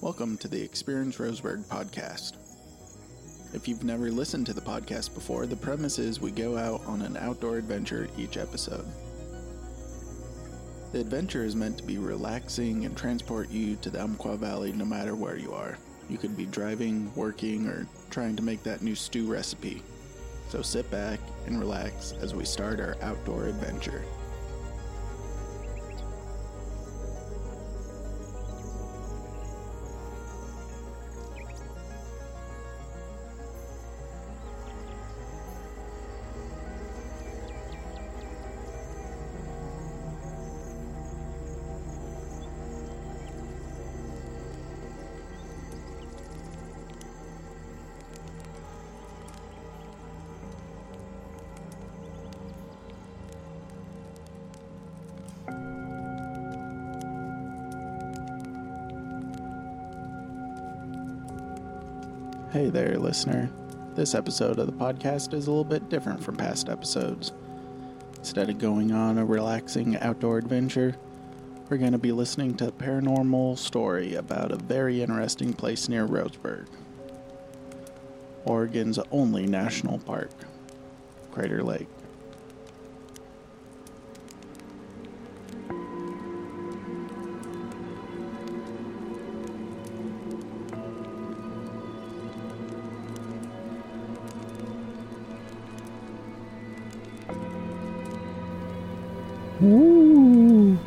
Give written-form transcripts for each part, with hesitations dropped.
Welcome to the Experience Roseburg podcast. If you've never listened to the podcast before, the premise is we go out on an outdoor adventure each episode. The adventure is meant to be relaxing and transport you to the Umpqua Valley no matter where you are. You could be driving, working, or trying to make that new stew recipe. So sit back and relax as we start our outdoor adventure. Hey there, listener. This episode of the podcast is a little bit different from past episodes. Instead of going on a relaxing outdoor adventure, we're going to be listening to a paranormal story about a very interesting place near Roseburg, Oregon's only national park, Crater Lake. Woo!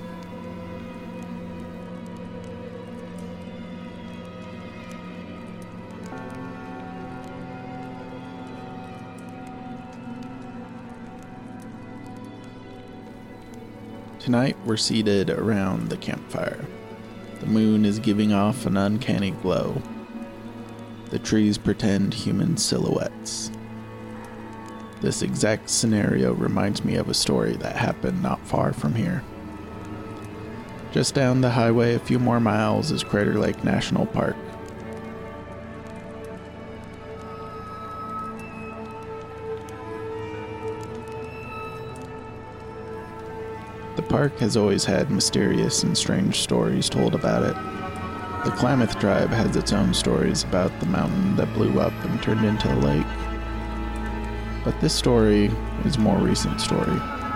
Tonight we're seated around the campfire. The moon is giving off an uncanny glow. The trees pretend human silhouettes. This exact scenario reminds me of a story that happened not far from here. Just down the highway a few more miles is Crater Lake National Park. The park has always had mysterious and strange stories told about it. The Klamath tribe has its own stories about the mountain that blew up and turned into a lake. But this story is a more recent story.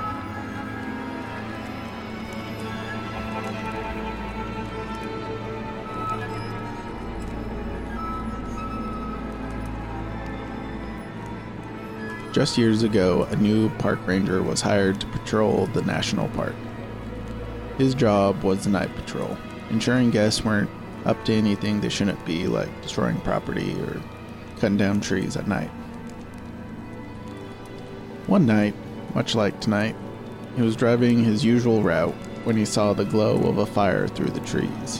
Just years ago, a new park ranger was hired to patrol the national park. His job was the night patrol, ensuring guests weren't up to anything they shouldn't be, like destroying property or cutting down trees at night. One night, much like tonight, he was driving his usual route when he saw the glow of a fire through the trees.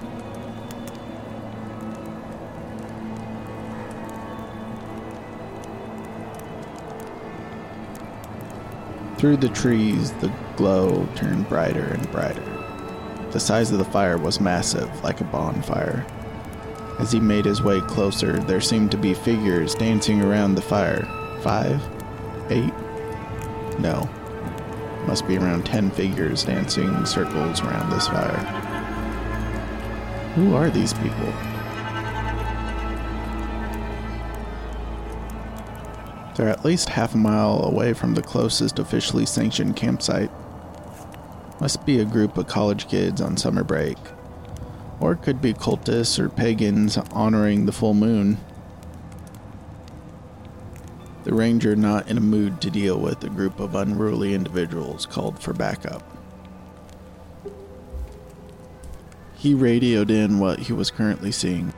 Through the trees, the glow turned brighter and brighter. The size of the fire was massive, like a bonfire. As he made his way closer, there seemed to be figures dancing around the fire. 5? 8? No. Must be around 10 figures dancing in circles around this fire. Who are these people? They're at least half a mile away from the closest officially sanctioned campsite. Must be a group of college kids on summer break. Or it could be cultists or pagans honoring the full moon. The ranger, not in a mood to deal with a group of unruly individuals, called for backup. He radioed in what he was currently seeing.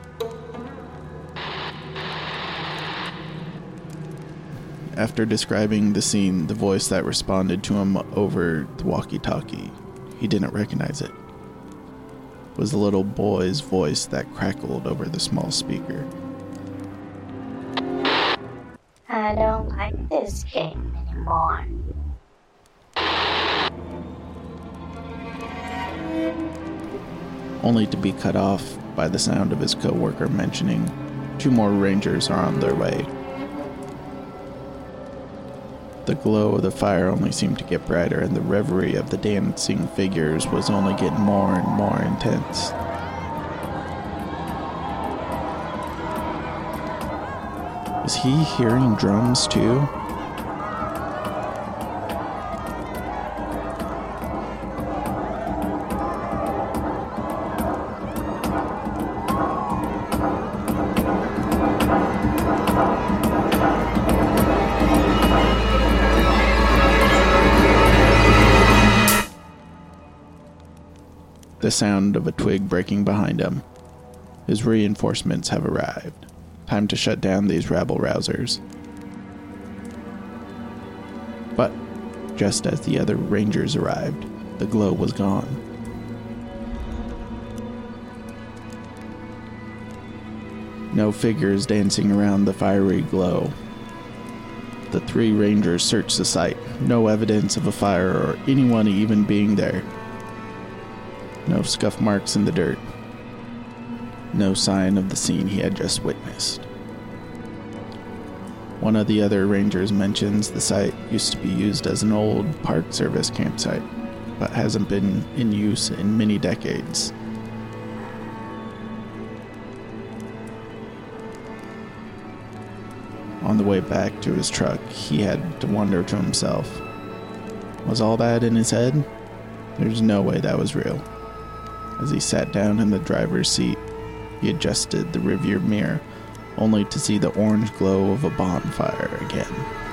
After describing the scene, the voice that responded to him over the walkie-talkie, he didn't recognize it, was the little boy's voice that crackled over the small speaker. I don't like this game anymore. Only to be cut off by the sound of his co-worker mentioning 2 more rangers are on their way. The glow of the fire only seemed to get brighter, and the reverie of the dancing figures was only getting more and more intense. Was he hearing drums too? The sound of a twig breaking behind him. His reinforcements have arrived. Time to shut down these rabble-rousers. But, just as the other rangers arrived, the glow was gone. No figures dancing around the fiery glow. The 3 rangers searched the site. No evidence of a fire or anyone even being there. No scuff marks in the dirt. No sign of the scene he had just witnessed. One of the other rangers mentions the site used to be used as an old Park Service campsite, but hasn't been in use in many decades. On the way back to his truck, he had to wonder to himself, was all that in his head? There's no way that was real. As he sat down in the driver's seat, he adjusted the rearview mirror, only to see the orange glow of a bonfire again.